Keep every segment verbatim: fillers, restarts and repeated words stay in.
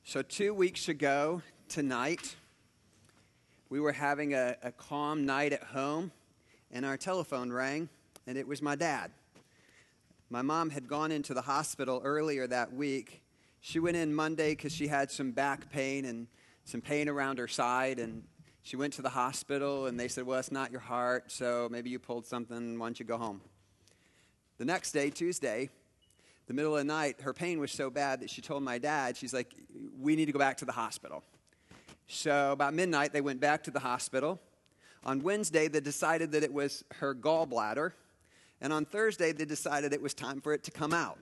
So two weeks ago tonight, we were having a, a calm night at home, and our telephone rang, and it was my dad. My mom had gone into the hospital earlier that week. She went in Monday because she had some back pain and some pain around her side, and she went to the hospital, and they said, well, it's not your heart, so maybe you pulled something, why don't you go home? The next day, Tuesday, the middle of the night, her pain was so bad that she told my dad, she's like, we need to go back to the hospital. So about midnight, they went back to the hospital. On Wednesday, they decided that it was her gallbladder. And on Thursday, they decided it was time for it to come out.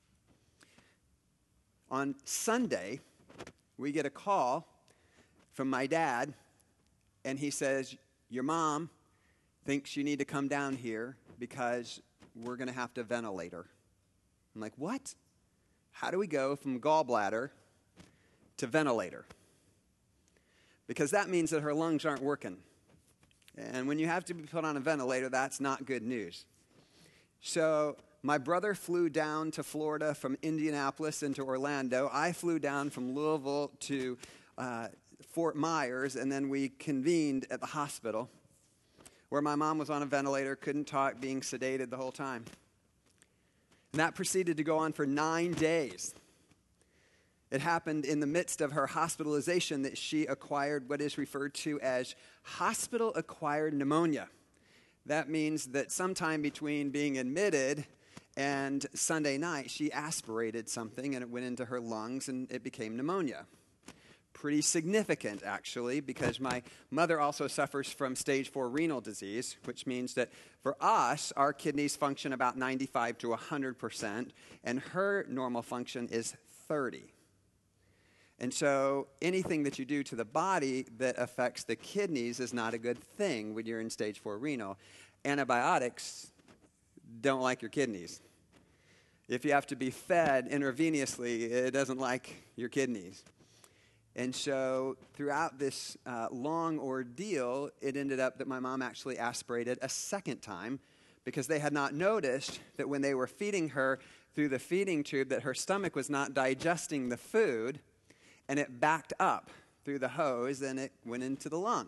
On Sunday, we get a call from my dad, and he says, your mom thinks you need to come down here because we're going to have to ventilate her. I'm like, what? How do we go from gallbladder to ventilator? Because that means that her lungs aren't working. And when you have to be put on a ventilator, that's not good news. So my brother flew down to Florida from Indianapolis into Orlando. I flew down from Louisville to uh, Fort Myers, and then we convened at the hospital where my mom was on a ventilator, couldn't talk, being sedated the whole time. And that proceeded to go on for nine days. It happened in the midst of her hospitalization that she acquired what is referred to as hospital-acquired pneumonia. That means that sometime between being admitted and Sunday night, she aspirated something and it went into her lungs and it became pneumonia. Pretty significant, actually, because my mother also suffers from stage four renal disease, which means that for us, our kidneys function about ninety-five to one hundred percent, and her normal function is thirty. And so anything that you do to the body that affects the kidneys is not a good thing when you're in stage four renal. Antibiotics don't like your kidneys. If you have to be fed intravenously, it doesn't like your kidneys. And so throughout this uh, long ordeal, it ended up that my mom actually aspirated a second time because they had not noticed that when they were feeding her through the feeding tube that her stomach was not digesting the food, and it backed up through the hose and it went into the lung.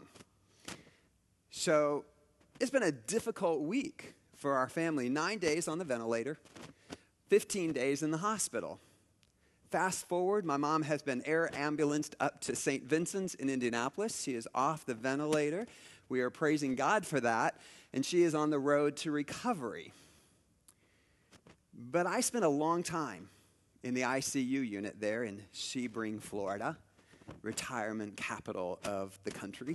So it's been a difficult week for our family. Nine days on the ventilator, fifteen days in the hospital. Fast forward, my mom has been air ambulanced up to Saint Vincent's in Indianapolis. She is off the ventilator. We are praising God for that. And she is on the road to recovery. But I spent a long time in the I C U unit there in Sebring, Florida, retirement capital of the country.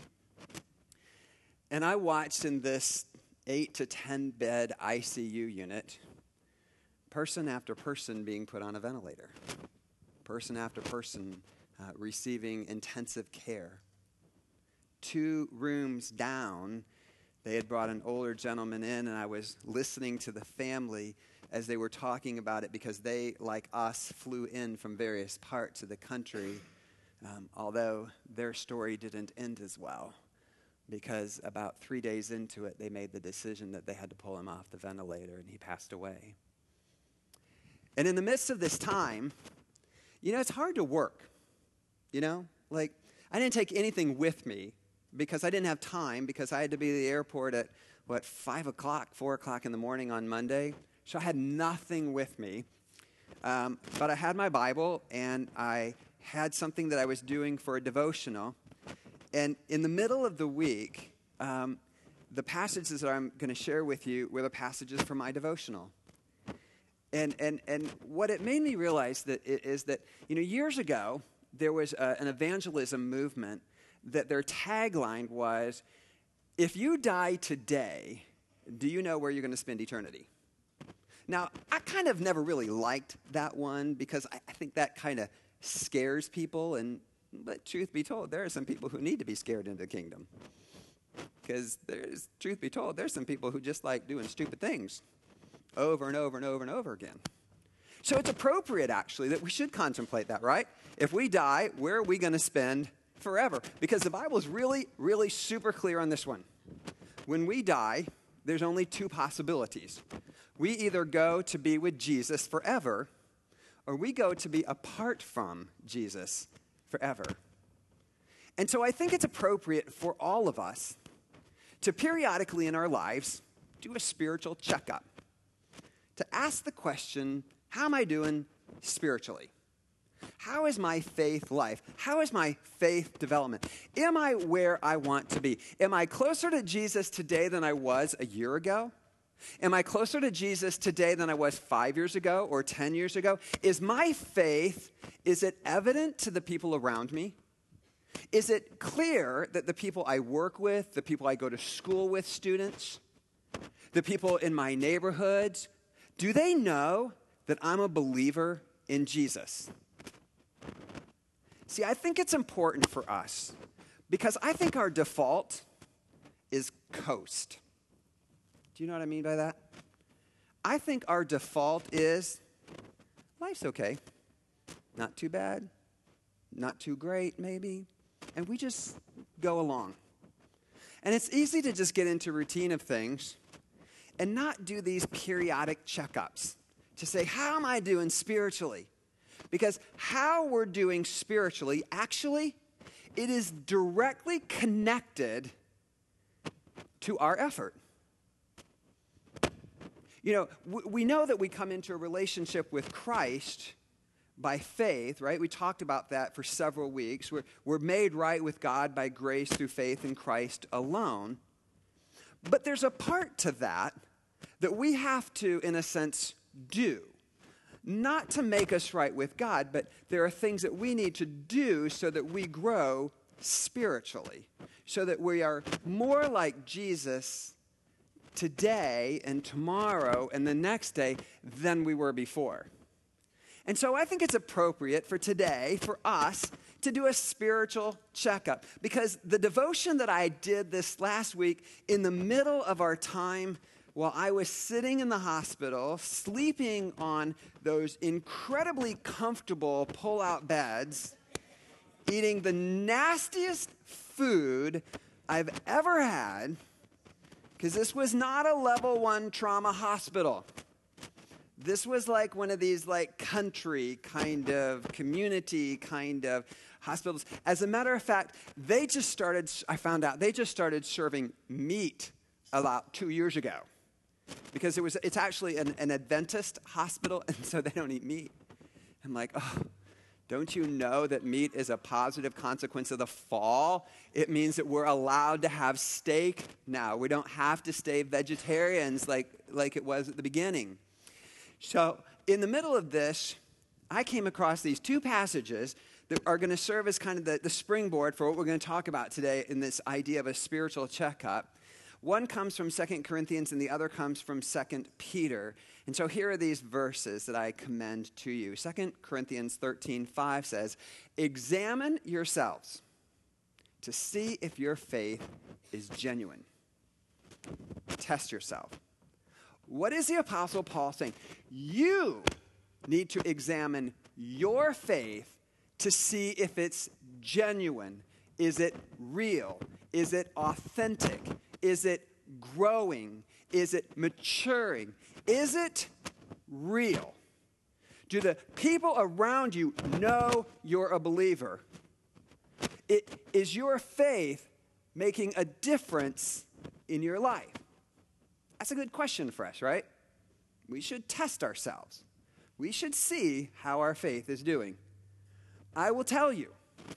And I watched in this eight to ten bed I C U unit, person after person being put on a ventilator. Person after person uh, receiving intensive care. Two rooms down, they had brought an older gentleman in, and I was listening to the family as they were talking about it because they, like us, flew in from various parts of the country, um, although their story didn't end as well because about three days into it, they made the decision that they had to pull him off the ventilator, and he passed away. And in the midst of this time, you know, it's hard to work, you know? Like, I didn't take anything with me because I didn't have time because I had to be at the airport at, what, five o'clock, four o'clock in the morning on Monday. So I had nothing with me. Um, but I had my Bible, and I had something that I was doing for a devotional. And in the middle of the week, um, the passages that I'm going to share with you were the passages from my devotional. And and and what it made me realize that is that, you know, years ago, there was a, an evangelism movement that their tagline was, if you die today, do you know where you're going to spend eternity? Now, I kind of never really liked that one because I, I think that kind of scares people. And but truth be told, there are some people who need to be scared into the kingdom. Because there's, truth be told, there's some people who just like doing stupid things over and over and over and over again. So it's appropriate, actually, that we should contemplate that, right? If we die, where are we going to spend forever? Because the Bible is really, really super clear on this one. When we die, there's only two possibilities. We either go to be with Jesus forever, or we go to be apart from Jesus forever. And so I think it's appropriate for all of us to periodically in our lives do a spiritual checkup, to ask the question, how am I doing spiritually? How is my faith life? How is my faith development? Am I where I want to be? Am I closer to Jesus today than I was a year ago? Am I closer to Jesus today than I was five years ago or ten years ago? Is my faith, is it evident to the people around me? Is it clear that the people I work with, the people I go to school with, students, the people in my neighborhoods, do they know that I'm a believer in Jesus? See, I think it's important for us because I think our default is coast. Do you know what I mean by that? I think our default is life's okay. Not too bad, not too great maybe, and we just go along. And it's easy to just get into routine of things and not do these periodic checkups to say, how am I doing spiritually? Because how we're doing spiritually, actually, it is directly connected to our effort. You know, we know that we come into a relationship with Christ by faith, right? We talked about that for several weeks. We're, we're made right with God by grace through faith in Christ alone. But there's a part to that that we have to, in a sense, do. Not to make us right with God, but there are things that we need to do so that we grow spiritually, so that we are more like Jesus today and tomorrow and the next day than we were before. And so I think it's appropriate for today, for us, to do a spiritual checkup. Because the devotion that I did this last week in the middle of our time while I was sitting in the hospital, sleeping on those incredibly comfortable pull-out beds, eating the nastiest food I've ever had, because this was not a level one trauma hospital. This was like one of these like country kind of community kind of hospitals. As a matter of fact, they just started, I found out, they just started serving meat about two years ago. Because it was, it's actually an, an Adventist hospital, and so they don't eat meat. I'm like, oh, don't you know that meat is a positive consequence of the fall? It means that we're allowed to have steak now. We don't have to stay vegetarians like, like it was at the beginning. So in the middle of this, I came across these two passages that are going to serve as kind of the, the springboard for what we're going to talk about today in this idea of a spiritual checkup. One comes from Second Corinthians and the other comes from Second Peter. And so here are these verses that I commend to you. Second Corinthians thirteen five says, "Examine yourselves to see if your faith is genuine." Test yourself. What is the Apostle Paul saying? You need to examine your faith to see if it's genuine. Is it real? Is it authentic? Is it growing? Is it maturing? Is it real? Do the people around you know you're a believer? It, is your faith making a difference in your life? That's a good question for us, right? We should test ourselves. We should see how our faith is doing. I will tell you,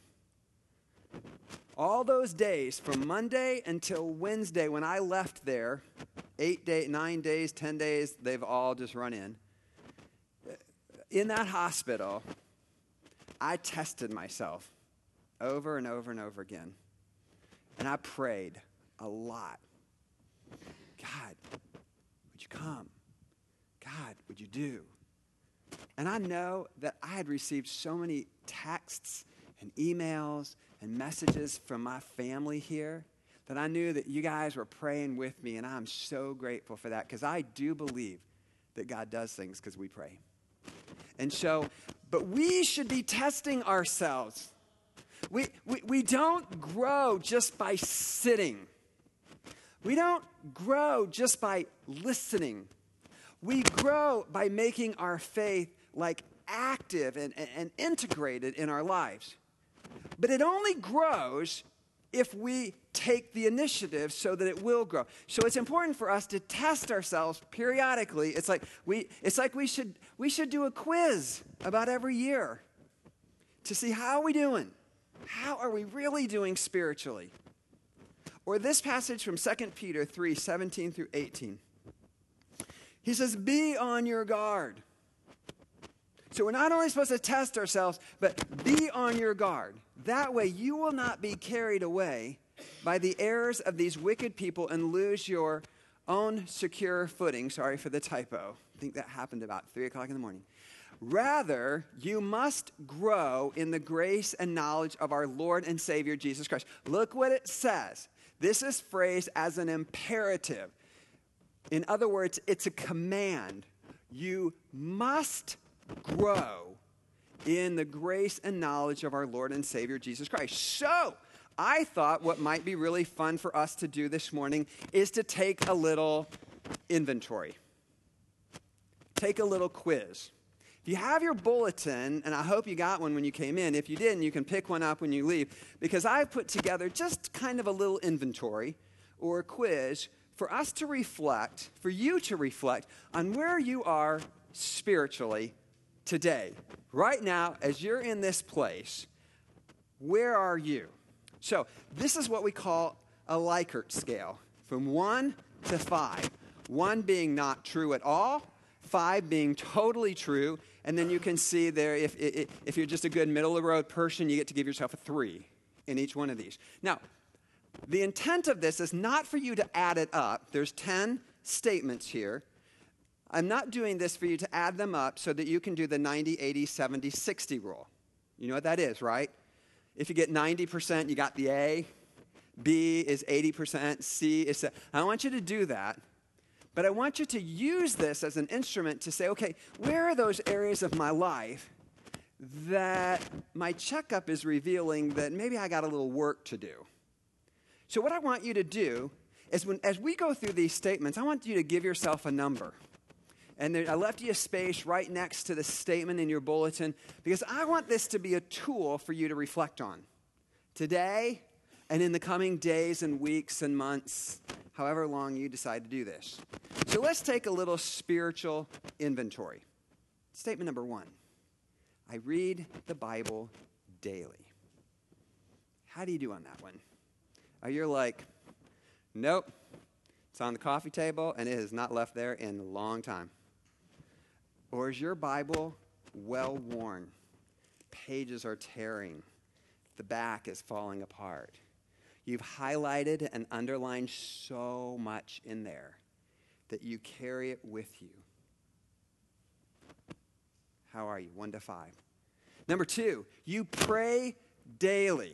all those days from Monday until Wednesday when I left there, eight days, nine days, ten days, they've all just run in. In that hospital, I tested myself over and over and over again. And I prayed a lot. God, would you come? God, would you do? And I know that I had received so many texts and emails and messages from my family here that I knew that you guys were praying with me, and I'm so grateful for that because I do believe that God does things because we pray. And so, but we should be testing ourselves. We, we, we don't grow just by sitting. We don't grow just by listening. We grow by making our faith like active and, and, and integrated in our lives. But it only grows if we take the initiative so that it will grow. So it's important for us to test ourselves periodically. It's like we, it's like we should, we should do a quiz about every year to see how are we doing. How are we really doing spiritually? Or this passage from Second Peter three, seventeen through eighteen. He says, be on your guard. So we're not only supposed to test ourselves, but be on your guard. That way you will not be carried away by the errors of these wicked people and lose your own secure footing. Sorry for the typo. I think that happened about three o'clock in the morning. Rather, you must grow in the grace and knowledge of our Lord and Savior, Jesus Christ. Look what it says. This is phrased as an imperative. In other words, it's a command. You must grow in the grace and knowledge of our Lord and Savior, Jesus Christ. So, I thought what might be really fun for us to do this morning is to take a little inventory. Take a little quiz. If you have your bulletin, and I hope you got one when you came in, if you didn't, you can pick one up when you leave, because I've put together just kind of a little inventory or a quiz for us to reflect, for you to reflect on where you are spiritually today. Right now, as you're in this place, where are you? So this is what we call a Likert scale, from one to five. One being not true at all, five being totally true, and then you can see there, if, if, if you're just a good middle-of-the-road person, you get to give yourself a three in each one of these. Now, the intent of this is not for you to add it up. There's ten statements here. I'm not doing this for you to add them up so that you can do the ninety, eighty, seventy, sixty rule. You know what that is, right? If you get ninety percent, you got the A. B is eighty percent. C is... I don't want you to do that. But I want you to use this as an instrument to say, okay, where are those areas of my life that my checkup is revealing that maybe I got a little work to do? So what I want you to do is when, as we go through these statements, I want you to give yourself a number. And there, I left you a space right next to the statement in your bulletin because I want this to be a tool for you to reflect on today and in the coming days and weeks and months, however long you decide to do this. So let's take a little spiritual inventory. Statement number one, I read the Bible daily. How do you do on that one? Are you like, nope, it's on the coffee table and it has not left there in a long time? Or is your Bible well worn? Pages are tearing. The back is falling apart. You've highlighted and underlined so much in there that you carry it with you. How are you? One to five. Number two, you pray daily.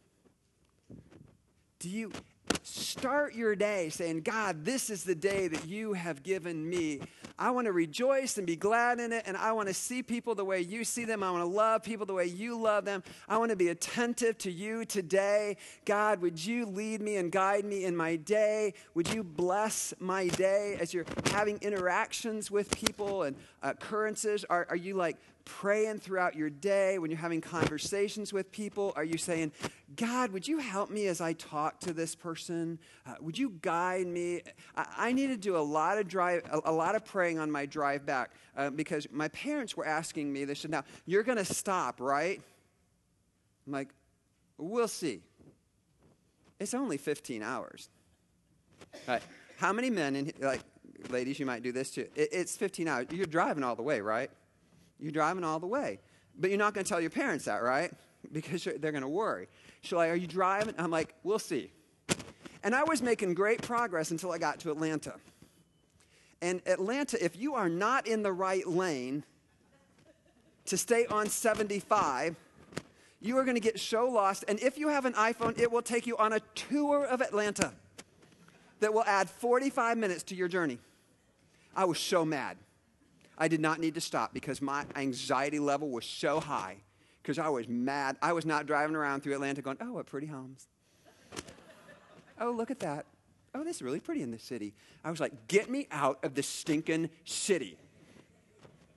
Do you start your day saying, God, this is the day that you have given me. I want to rejoice and be glad in it, and I want to see people the way you see them. I want to love people the way you love them. I want to be attentive to you today. God, would you lead me and guide me in my day? Would you bless my day as you're having interactions with people and occurrences? Are, are you like praying throughout your day when you're having conversations with people? Are you saying, God, would you help me as I talk to this person? Uh, would you guide me? I, I need to do a lot of drive, a, a lot of praying on my drive back uh, because my parents were asking me, they said, now, you're going to stop, right? I'm like, we'll see. It's only fifteen hours. All right. How many men, in, like, ladies, you might do this too. It, it's fifteen hours. You're driving all the way, right? You're driving all the way. But you're not going to tell your parents that, right? Because they're going to worry. She's like, are you driving? I'm like, we'll see. And I was making great progress until I got to Atlanta. And Atlanta, if you are not in the right lane to stay on seventy-five, you are going to get so lost. And if you have an iPhone, it will take you on a tour of Atlanta that will add forty-five minutes to your journey. I was so mad. I did not need to stop because my anxiety level was so high because I was mad. I was not driving around through Atlanta going, oh, what pretty homes. Oh, look at that. Oh, this is really pretty in this city. I was like, get me out of this stinking city.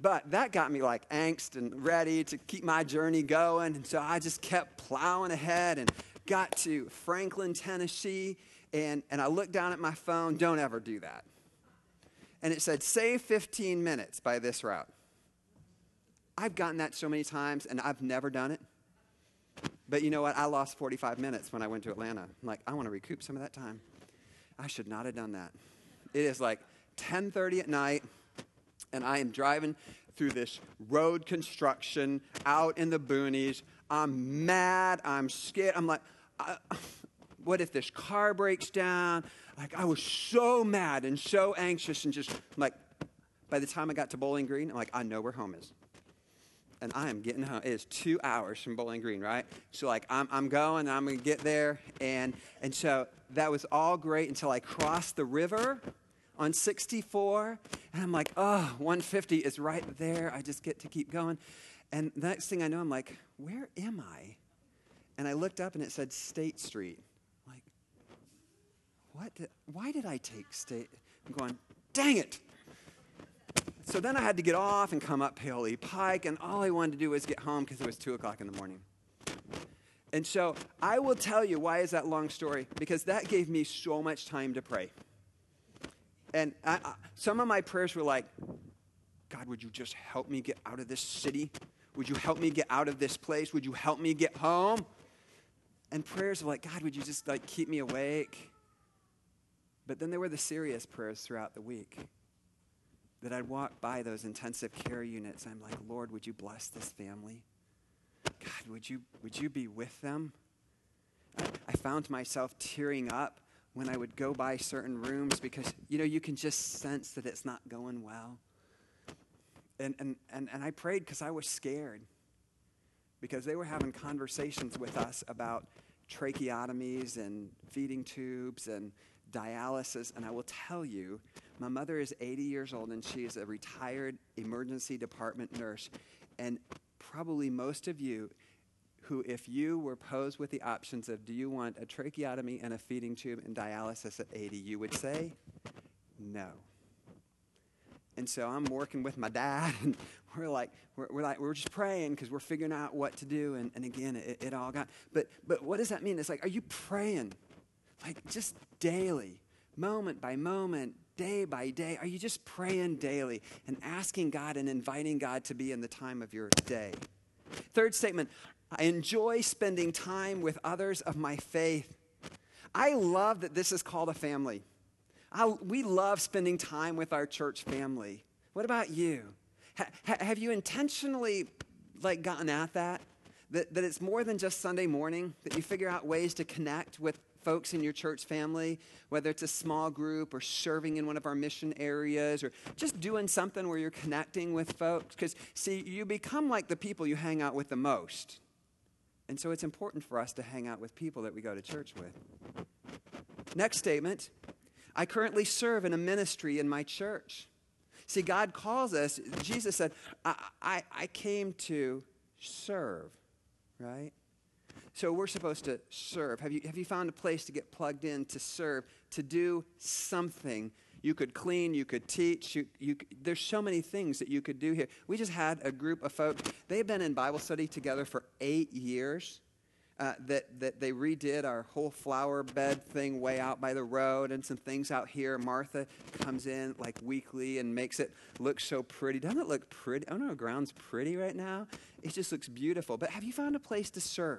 But that got me like angst and ready to keep my journey going. And so I just kept plowing ahead and got to Franklin, Tennessee. And, and I looked down at my phone. Don't ever do that. And it said, save fifteen minutes by this route. I've gotten that so many times, and I've never done it. But you know what? I lost forty-five minutes when I went to Atlanta. I'm like, I want to recoup some of that time. I should not have done that. It is like ten thirty at night, and I am driving through this road construction out in the boonies. I'm mad. I'm scared. I'm like, I, what if this car breaks down? Like, I was so mad and so anxious and just like, by the time I got to Bowling Green, I'm like, I know where home is. And I am getting home. It is two hours from Bowling Green, right? So, like, I'm, I'm going, I'm going to get there. And, and so that was all great until I crossed the river on sixty-four. And I'm like, oh, one fifty is right there. I just get to keep going. And the next thing I know, I'm like, where am I? And I looked up, and it said State Street. I'm like, what? Did, why did I take State? I'm going, dang it. So then I had to get off and come up Paoli Pike, and all I wanted to do was get home because it was two o'clock in the morning. And so I will tell you, why is that long story? Because that gave me so much time to pray. And I, I, some of my prayers were like, God, would you just help me get out of this city? Would you help me get out of this place? Would you help me get home? And prayers were like, God, would you just like keep me awake? But then there were the serious prayers throughout the week. That I'd walk by those intensive care units. I'm like, Lord, would you bless this family? God, would you would you be with them? I, I found myself tearing up when I would go by certain rooms because, you know, you can just sense that it's not going well. And and and, and I prayed because I was scared. Because they were having conversations with us about tracheotomies and feeding tubes and dialysis. And I will tell you, my mother is eighty years old, and she is a retired emergency department nurse. And probably most of you who, if you were posed with the options of, do you want a tracheotomy and a feeding tube and dialysis at eighty, you would say, no. And so I'm working with my dad, and we're like, we're, we're like, we're just praying because we're figuring out what to do. And, and again, it, it all got, but but what does that mean? It's like, are you praying? Like just daily, moment by moment, day by day? Are you just praying daily and asking God and inviting God to be in the time of your day? Third statement, I enjoy spending time with others of my faith. I love that this is called a family. I, we love spending time with our church family. What about you? Ha, ha, have you intentionally like gotten at that? that? That it's more than just Sunday morning, that you figure out ways to connect with folks in your church family, whether it's a small group or serving in one of our mission areas or just doing something where you're connecting with folks. Because, see, you become like the people you hang out with the most. And so it's important for us to hang out with people that we go to church with. Next statement, I currently serve in a ministry in my church. See, God calls us, Jesus said, I, I, I came to serve, right? So we're supposed to serve. Have you, have you found a place to get plugged in to serve, to do something? You could clean, you could teach. You, you, there's so many things that you could do here. We just had a group of folks. They've been in Bible study together for eight years. Uh, that, that they redid our whole flower bed thing way out by the road and some things out here. Martha comes in like weekly and makes it look so pretty. Doesn't it look pretty? I don't know, the ground's pretty right now. It just looks beautiful. But have you found a place to serve?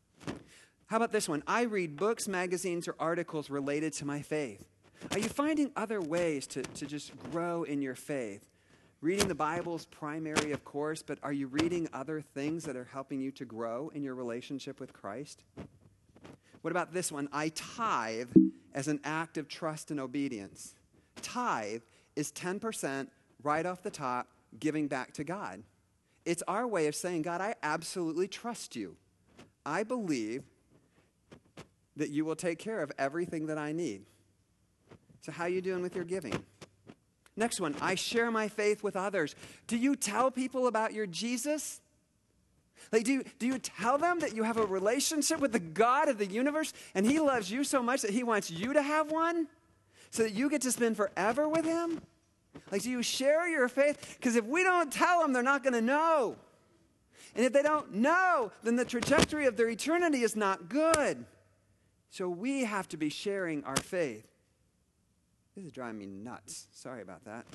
How about this one? I read books, magazines, or articles related to my faith. Are you finding other ways to, to just grow in your faith? Reading the Bible is primary, of course, but are you reading other things that are helping you to grow in your relationship with Christ? What about this one? I tithe as an act of trust and obedience. Tithe is ten percent right off the top giving back to God. It's our way of saying, God, I absolutely trust you. I believe that you will take care of everything that I need. So how are you doing with your giving? Next one, I share my faith with others. Do you tell people about your Jesus? Like, do you, do you tell them that you have a relationship with the God of the universe and he loves you so much that he wants you to have one so that you get to spend forever with him? Like, do you share your faith? Because if we don't tell them, they're not going to know. And if they don't know, then the trajectory of their eternity is not good. So we have to be sharing our faith. This is driving me nuts. Sorry about that.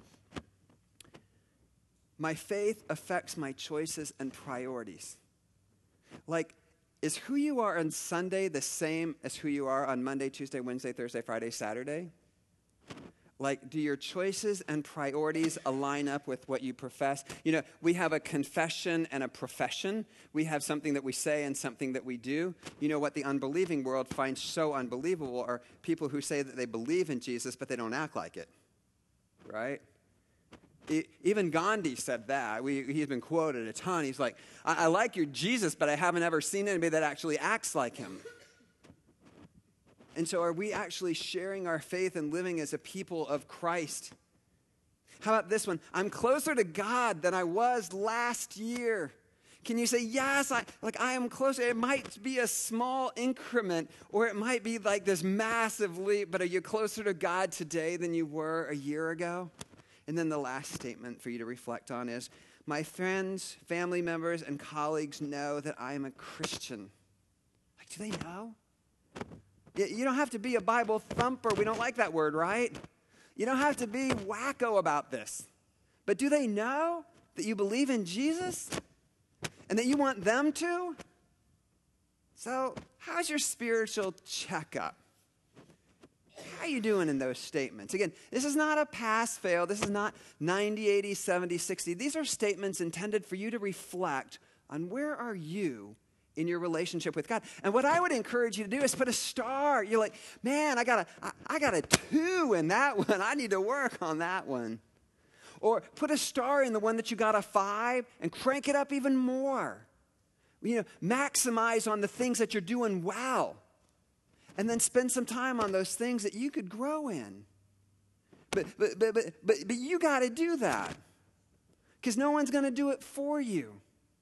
My faith affects my choices and priorities. Like, is who you are on Sunday the same as who you are on Monday, Tuesday, Wednesday, Thursday, Friday, Saturday? Like, do your choices and priorities align up with what you profess? You know, we have a confession and a profession. We have something that we say and something that we do. You know what the unbelieving world finds so unbelievable are people who say that they believe in Jesus, but they don't act like it, right? Even Gandhi said that. We, he's been quoted a ton. He's like, I, I like your Jesus, but I haven't ever seen anybody that actually acts like him. And so are we actually sharing our faith and living as a people of Christ? How about this one? I'm closer to God than I was last year. Can you say, yes, I, like I am closer? It might be a small increment, or it might be like this massive leap, but are you closer to God today than you were a year ago? And then the last statement for you to reflect on is, my friends, family members, and colleagues know that I am a Christian. Like, do they know? You don't have to be a Bible thumper. We don't like that word, right? You don't have to be wacko about this. But do they know that you believe in Jesus and that you want them to? So how's your spiritual checkup? How are you doing in those statements? Again, this is not a pass-fail. This is not ninety, eighty, seventy, sixty. These are statements intended for you to reflect on where are you in your relationship with God. And what I would encourage you to do is put a star. You're like, man, I got a, I, I got a two in that one. I need to work on that one. Or put a star in the one that you got a five and crank it up even more. You know, maximize on the things that you're doing well. And then spend some time on those things that you could grow in. But but but but but, but you got to do that. Because no one's going to do it for you.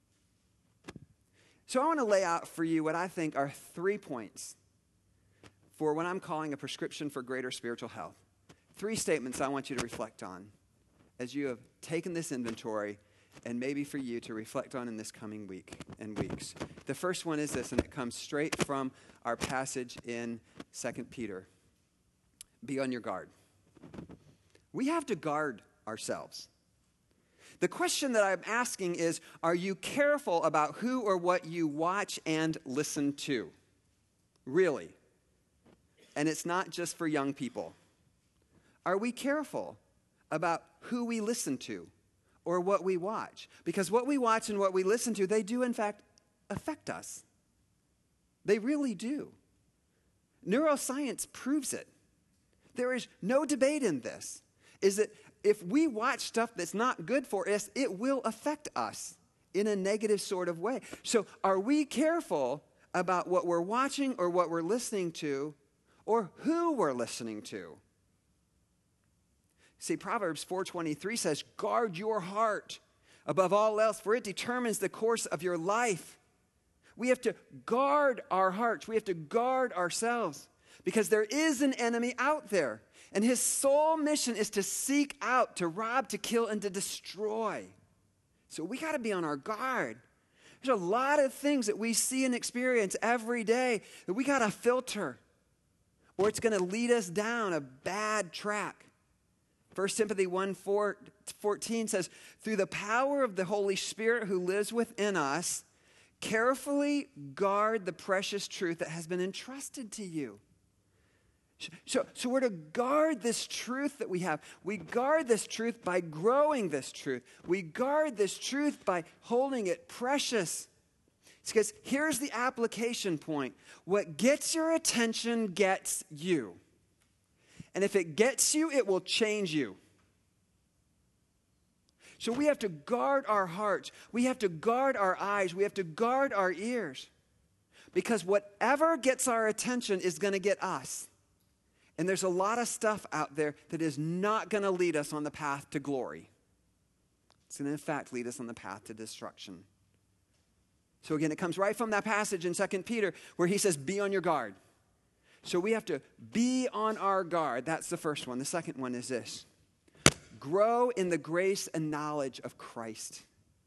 So I want to lay out for you what I think are three points for what I'm calling a prescription for greater spiritual health. Three statements I want you to reflect on as you have taken this inventory and maybe for you to reflect on in this coming week and weeks. The first one is this, and it comes straight from our passage in Second Peter. Be on your guard. We have to guard ourselves. The question that I'm asking is, are you careful about who or what you watch and listen to? Really? And it's not just for young people. Are we careful about who we listen to or what we watch? Because what we watch and what we listen to, they do in fact affect us. They really do. Neuroscience proves it. There is no debate in this. Is that if we watch stuff that's not good for us, it will affect us in a negative sort of way. So are we careful about what we're watching or what we're listening to or who we're listening to? See, Proverbs four twenty-three says, guard your heart above all else, for it determines the course of your life. We have to guard our hearts. We have to guard ourselves because there is an enemy out there. And his sole mission is to seek out, to rob, to kill, and to destroy. So we got to be on our guard. There's a lot of things that we see and experience every day that we got to filter, or it's going to lead us down a bad track. First Timothy one fourteen says, through the power of the Holy Spirit who lives within us, carefully guard the precious truth that has been entrusted to you. So, so we're to guard this truth that we have. We guard this truth by growing this truth. We guard this truth by holding it precious. It's because here's the application point. What gets your attention gets you. And if it gets you, it will change you. So we have to guard our hearts. We have to guard our eyes. We have to guard our ears. Because whatever gets our attention is going to get us. And there's a lot of stuff out there that is not going to lead us on the path to glory. It's going to, in fact, lead us on the path to destruction. So again, it comes right from that passage in Second Peter where he says, be on your guard. So we have to be on our guard. That's the first one. The second one is this. grow in the grace and knowledge of Christ.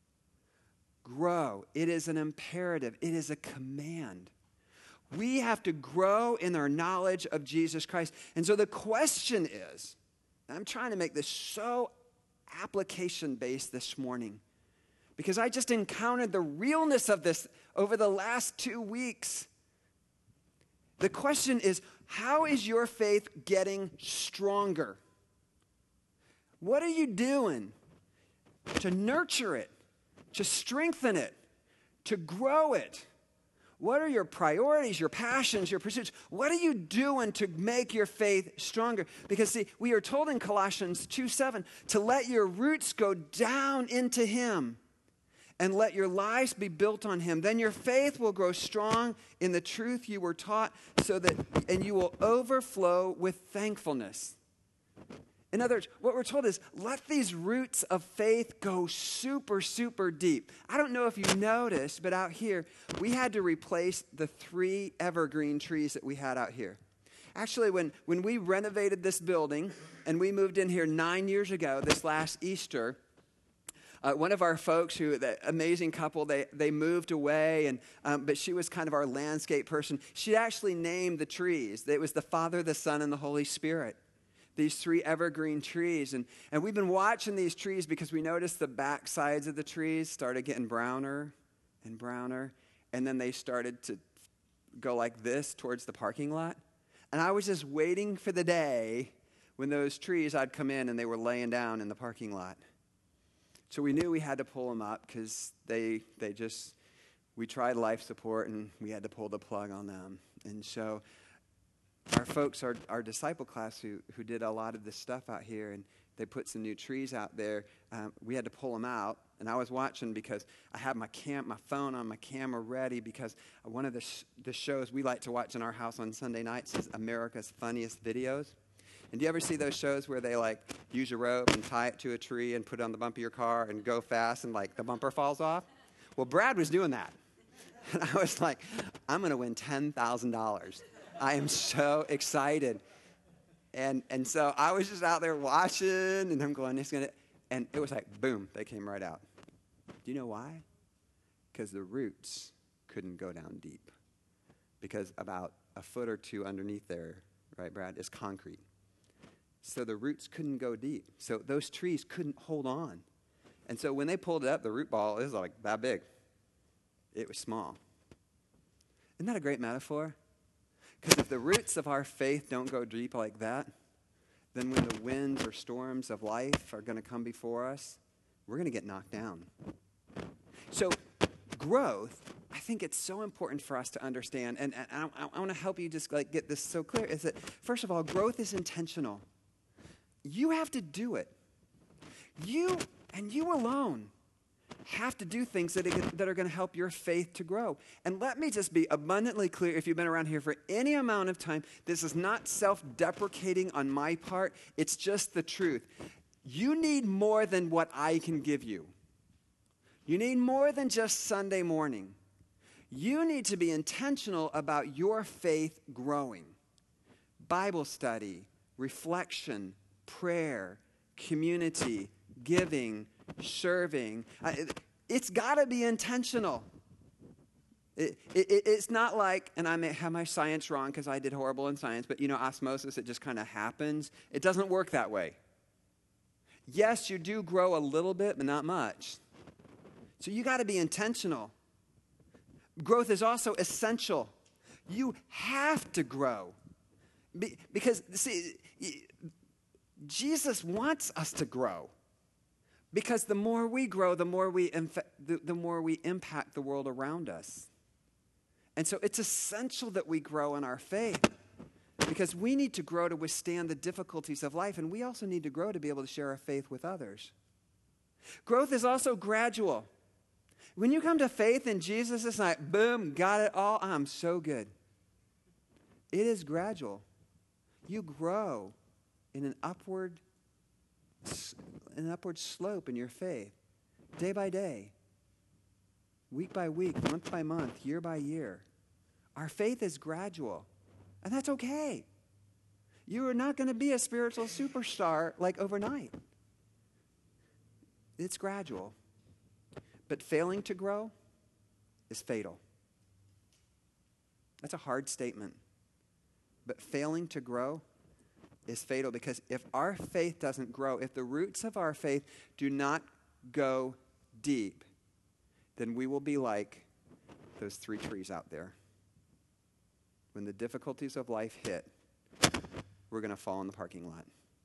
Grow. It is an imperative. It is a command. We have to grow in our knowledge of Jesus Christ. And so the question is, and I'm trying to make this so application-based this morning, because I just encountered the realness of this over the last two weeks. The question is, how is your faith getting stronger? What are you doing to nurture it, to strengthen it, to grow it? What are your priorities, your passions, your pursuits? What are you doing to make your faith stronger? Because, see, we are told in Colossians two seven to let your roots go down into him and let your lives be built on him. Then your faith will grow strong in the truth you were taught, so that, and you will overflow with thankfulness. In other words, what we're told is, let these roots of faith go super, super deep. I don't know if you noticed, but out here, we had to replace the three evergreen trees that we had out here. Actually, when, when we renovated this building, and we moved in here nine years ago, this last Easter, Uh, one of our folks, who, the amazing couple, they, they moved away, and um, but she was kind of our landscape person. She actually named the trees. It was the Father, the Son, and the Holy Spirit. These three evergreen trees. And, and we've been watching these trees because we noticed the back sides of the trees started getting browner and browner. And then they started to go like this towards the parking lot. And I was just waiting for the day when those trees, I'd come in and they were laying down in the parking lot. So we knew we had to pull them up because they they just, we tried life support and we had to pull the plug on them. And so our folks, our, our disciple class who, who did a lot of this stuff out here, and they put some new trees out there, um, we had to pull them out. And I was watching because I had my cam, my phone on my camera ready, because one of the, sh- the shows we like to watch in our house on Sunday nights is America's Funniest Videos. And do you ever see those shows where they, like, use a rope and tie it to a tree and put it on the bumper of your car and go fast and, like, the bumper falls off? Well, Brad was doing that. And I was like, I'm going to win ten thousand dollars. I am so excited. And and so I was just out there watching, and I'm going, it's going to, and it was like, boom, they came right out. Do you know why? Because the roots couldn't go down deep. Because about a foot or two underneath there, right, Brad, is concrete. So the roots couldn't go deep. So those trees couldn't hold on. And so when they pulled it up, the root ball is like that big. It was small. Isn't that a great metaphor? Because if the roots of our faith don't go deep like that, then when the winds or storms of life are going to come before us, we're going to get knocked down. So growth, I think it's so important for us to understand, and, and I, I want to help you just like get this so clear, is that, first of all, growth is intentional. You have to do it. You and you alone have to do things that, it, that are going to help your faith to grow. And let me just be abundantly clear, if you've been around here for any amount of time, this is not self-deprecating on my part. It's just the truth. You need more than what I can give you. You need more than just Sunday morning. You need to be intentional about your faith growing. Bible study, reflection, prayer, community, giving, serving. It's got to be intentional. It, it, it's not like, and I may have my science wrong because I did horrible in science, but you know, osmosis, it just kind of happens. It doesn't work that way. Yes, you do grow a little bit, but not much. So you got to be intentional. Growth is also essential. You have to grow. Be, because, see, Jesus wants us to grow. Because the more we grow, the more we inf- the, the more we impact the world around us. And so it's essential that we grow in our faith, because we need to grow to withstand the difficulties of life, and we also need to grow to be able to share our faith with others. Growth is also gradual. When you come to faith in Jesus, it's not, boom, got it all, I'm so good. It is gradual. You grow in an upward an upward slope in your faith, day by day, week by week, month by month, year by year. Our faith is gradual, and that's okay. You are not going to be a spiritual superstar like overnight. it's gradual. But failing to grow is fatal. That's a hard statement. But failing to grow is fatal, because if our faith doesn't grow, if the roots of our faith do not go deep, then we will be like those three trees out there. When the difficulties of life hit, we're going to fall in the parking lot.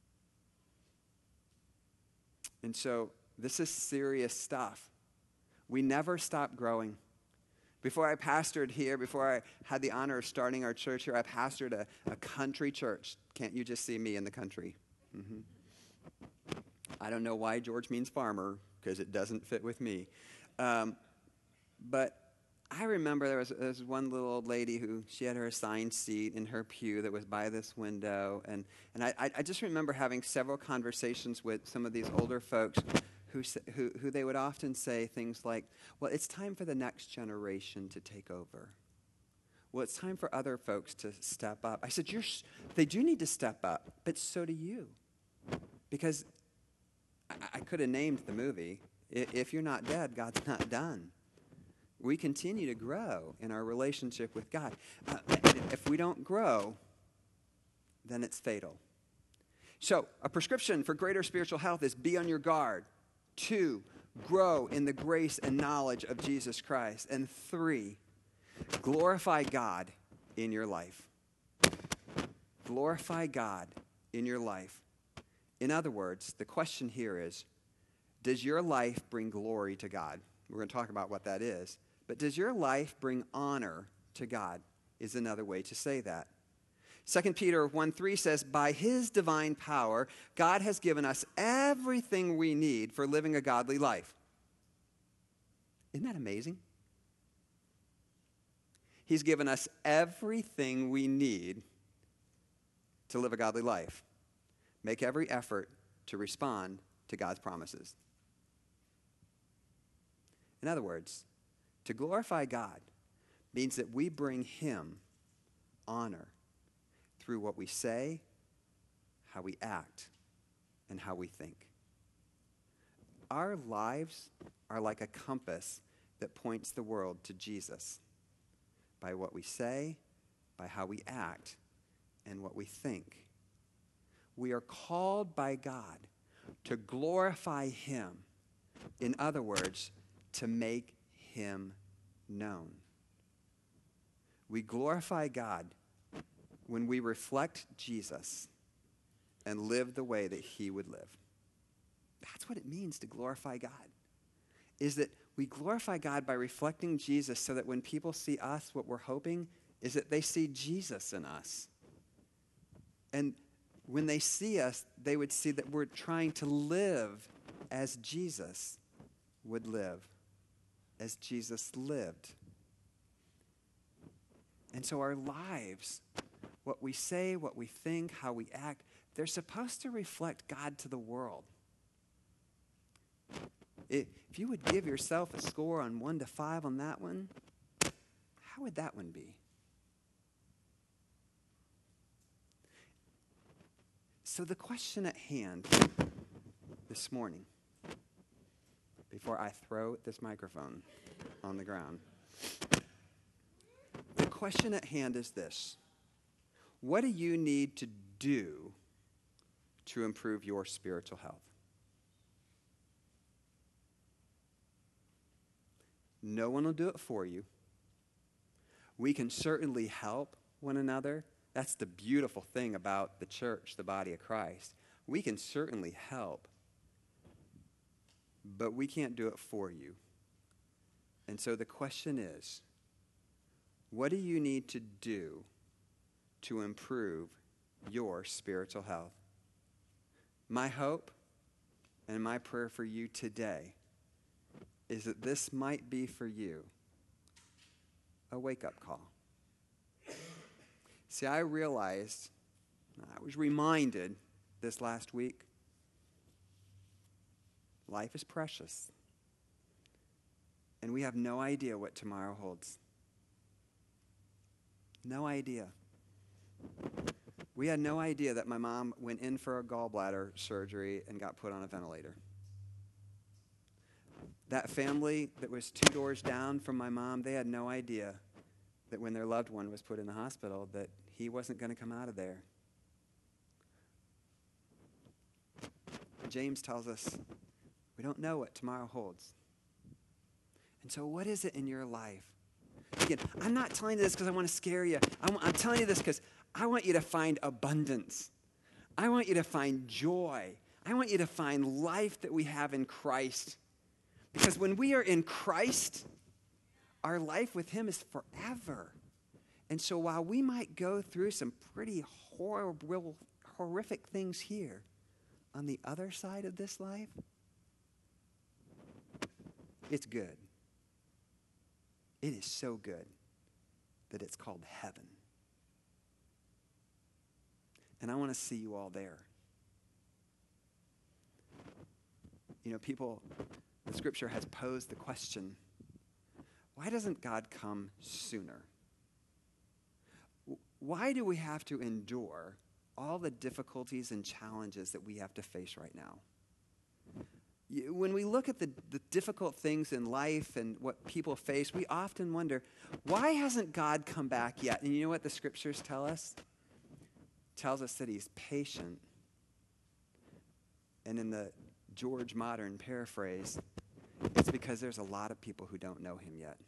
And so this is serious stuff. We never stop growing. Before I pastored here, before I had the honor of starting our church here, I pastored a, a country church. Can't you just see me in the country? Mm-hmm. I don't know why George means farmer, because it doesn't fit with me. Um, but I remember there was, there was one little old lady who, she had her assigned seat in her pew that was by this window. And, and I, I just remember having several conversations with some of these older folks who, who, who they would often say things like, well, it's time for the next generation to take over. Well, it's time for other folks to step up. I said, You're, they do need to step up, but so do you. Because I, I could have named the movie, If You're Not Dead, God's Not Done. We continue to grow in our relationship with God. Uh, if we don't grow, then it's fatal. So, a prescription for greater spiritual health is be on your guard. Two, grow in the grace and knowledge of Jesus Christ. And three, glorify God in your life. Glorify God in your life. In other words, the question here is, does your life bring glory to God? We're going to talk about what that is. But does your life bring honor to God is another way to say that. Second Peter one three says, by his divine power, God has given us everything we need for living a godly life. Isn't that amazing? He's given us everything we need to live a godly life. Make every effort to respond to God's promises. In other words, to glorify God means that we bring him honor through what we say, how we act, and how we think. Our lives are like a compass that points the world to Jesus by what we say, by how we act, and what we think. We are called by God to glorify him. In other words, to make him known. We glorify God when we reflect Jesus and live the way that he would live. That's what it means to glorify God, is that we glorify God by reflecting Jesus so that when people see us, what we're hoping is that they see Jesus in us. And when they see us, they would see that we're trying to live as Jesus would live, as Jesus lived. And so our lives, what we say, what we think, how we act, they're supposed to reflect God to the world. If you would give yourself a score on one to five on that one, how would that one be? So the question at hand this morning, before I throw this microphone on the ground, the question at hand is this: what do you need to do to improve your spiritual health? No one will do it for you. We can certainly help one another. That's the beautiful thing about the church, the body of Christ. We can certainly help, but we can't do it for you. And so the question is, what do you need to do to improve your spiritual health? My hope and my prayer for you today is that this might be for you a wake-up call. See, I realized, I was reminded this last week, life is precious, and we have no idea what tomorrow holds. No idea. We had no idea that my mom went in for a gallbladder surgery and got put on a ventilator. That family that was two doors down from my mom, they had no idea that when their loved one was put in the hospital that he wasn't going to come out of there. James tells us we don't know what tomorrow holds. And so what is it in your life? Again, I'm not telling you this because I want to scare you. I'm, I'm telling you this because I want you to find abundance. I want you to find joy. I want you to find life that we have in Christ. Because when we are in Christ, our life with him is forever. And so while we might go through some pretty horrible, horrific things here, on the other side of this life, it's good. It is so good that it's called heaven. And I want to see you all there. You know, people, the scripture has posed the question, why doesn't God come sooner? Why do we have to endure all the difficulties and challenges that we have to face right now? When we look at the, the difficult things in life and what people face, we often wonder, why hasn't God come back yet? And you know what the scriptures tell us? It tells us that he's patient. And in the George Modern paraphrase, it's because there's a lot of people who don't know him yet.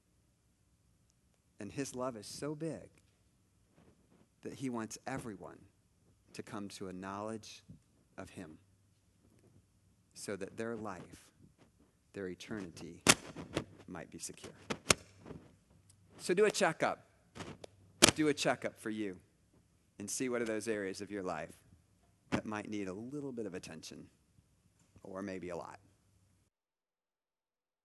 And his love is so big that he wants everyone to come to a knowledge of him so that their life, their eternity might be secure. So do a checkup. Do a checkup for you and see what are those areas of your life that might need a little bit of attention or maybe a lot.